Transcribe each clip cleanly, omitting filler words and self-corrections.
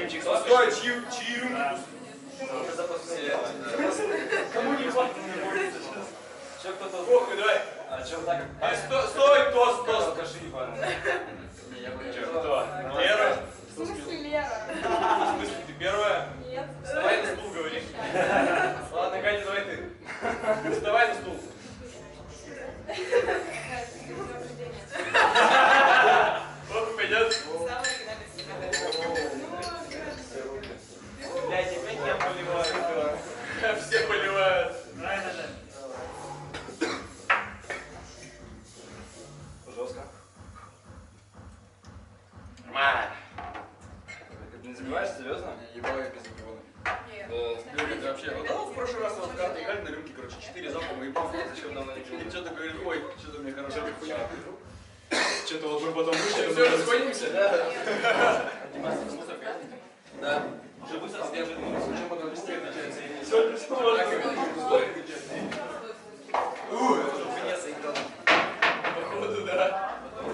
Любимчик, стой, чьи рюмки? Кому не хватит? Че кто-то... Ох, давай. А че так? Стой, тост. Скажи, Иван. Не, я понял. Кто? Лера? В смысле Лера? В смысле, ты первая? Нет. Вставай на стул, говори. Ладно, Катя, давай ты. Вставай на стул. Ох, пойдет. Блядь, опять я поливаю. Все поливают. Жестко. Нормально. Ты не забиваешь, серьезно? Ебал я без микрофона. Нет. Блин, это вообще... Вот, в прошлый раз вот карты играли на рюмке, короче, 4 залпа, мы ебал, зачем давно не пил. И что-то говорит, ой, что-то мне хорошо хуйня. Что-то вот мы потом вышли. Все, расходимся? Да. Да. Уже быстро сдерживай. Зачем потом быстрее начинается? Все, что Это уже хуйня заиграла. походу, да.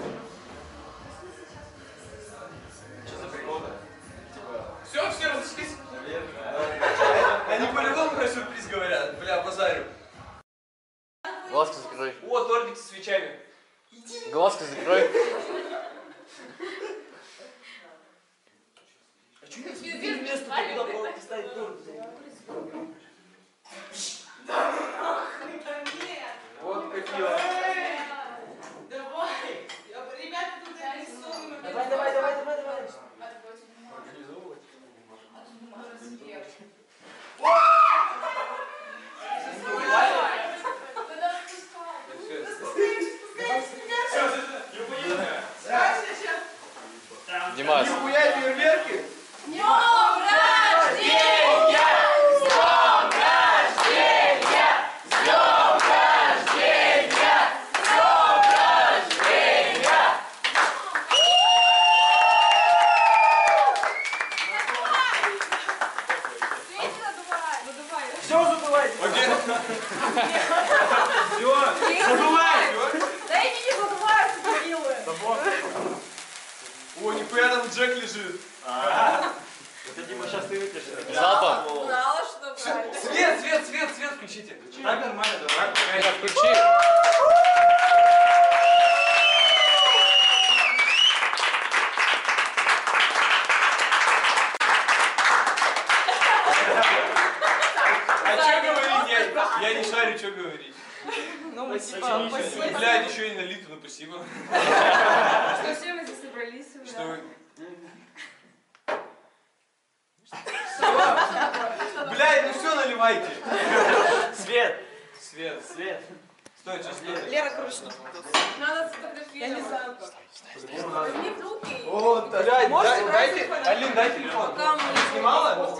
Что за прикол-то? Все разошлись. Они по-любому про сюрприз говорят. Бля, базарю. Глазки закрой. О, тортик со свечами. Глазки закрой. А что я место куда поставить торт? Вот какие. Давай. Ребята, тут нарисованы. Давай. Организовывать? Димас. Нихуя фейерверки. Все забывайте. Окей. Все. Забывай. Да я не забываю, что делаю. О, нихуя там Джек лежит. Это Дима, сейчас ты выпьешь. Залпом. Знала, что правильно. Свет включите. Так нормально, давай. Миша, включи. А что говорить? Я не шарю, что говорить. Ну, спасибо. Блядь, еще и налито, ну спасибо. Что все мы здесь собрались? Что вы... Блядь, ну все наливайте. Свет. Свет. Стой, что свет? Лера, короче, надо сфотографировать. Я не знаю. Возьми в руки. О, блядь, дайте, Алин, дай телефон. Пока мы не Снимала?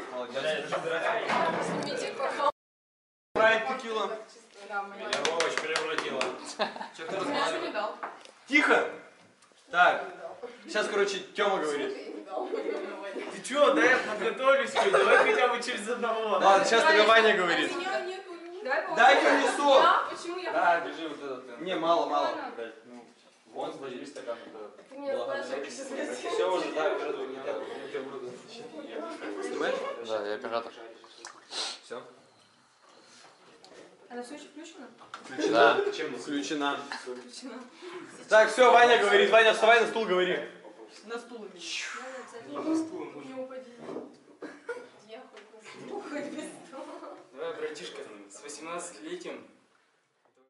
Снимите, пожалуйста. Брать текила. Я овощ превратила. Че, кто Я разговаривает? не дал. Тихо. Так. Сейчас, короче, Тёма говорит. Ты чё, да я подготовлюсь, давай хотя бы через одного. Ладно, сейчас тебе Ваня говорит. Меня нету. Давай Дай принесу. Почему я? Да, держи вот этот. Не, мало. Блядь, ну, вон, сложили стакан. Ты меня спрашиваешь, Все уже, да, не надо. Снимаешь? Да, я оператор. Все. Она все еще включена? Да. Включена. Включена. Так, все, Ваня говорит. Ваня, вставай на стул, говори. На стул иди. На стул. Не упади. Я хоть без стула. Давай, братишка, с 18-летием